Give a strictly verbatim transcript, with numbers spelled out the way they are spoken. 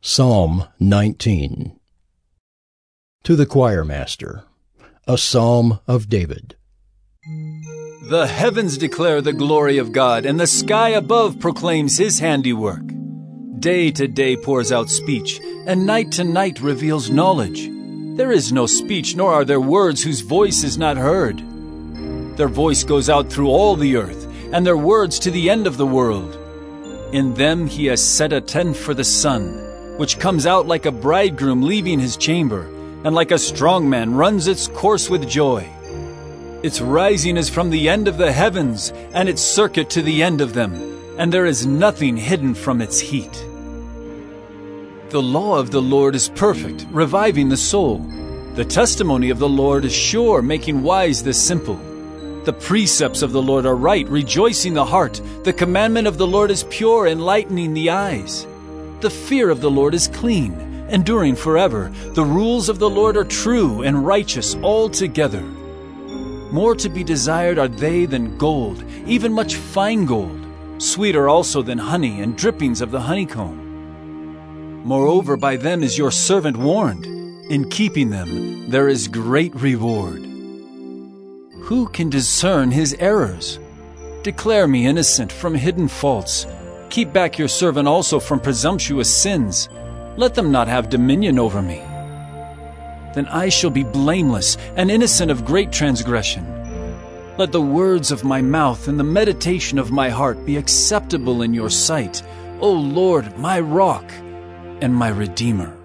Psalm nineteen. To the choirmaster, a psalm of David. The heavens declare the glory of God, and the sky above proclaims his handiwork. Day to day pours out speech, and night to night reveals knowledge. There is no speech, nor are there words whose voice is not heard. Their voice goes out through all the earth, and their words to the end of the world. In them he has set a tent for the sun, which comes out like a bridegroom leaving his chamber, and like a strong man runs its course with joy. Its rising is from the end of the heavens, and its circuit to the end of them, and there is nothing hidden from its heat. The law of the Lord is perfect, reviving the soul. The testimony of the Lord is sure, making wise the simple. The precepts of the Lord are right, rejoicing the heart. The commandment of the Lord is pure, enlightening the eyes. The fear of the Lord is clean, enduring forever. The rules of the Lord are true and righteous altogether. More to be desired are they than gold, even much fine gold, sweeter also than honey and drippings of the honeycomb. Moreover, by them is your servant warned. In keeping them there is great reward. Who can discern his errors? Declare me innocent from hidden faults. Keep back your servant also from presumptuous sins. Let them not have dominion over me. Then I shall be blameless and innocent of great transgression. Let the words of my mouth and the meditation of my heart be acceptable in your sight, O Lord, my rock and my Redeemer.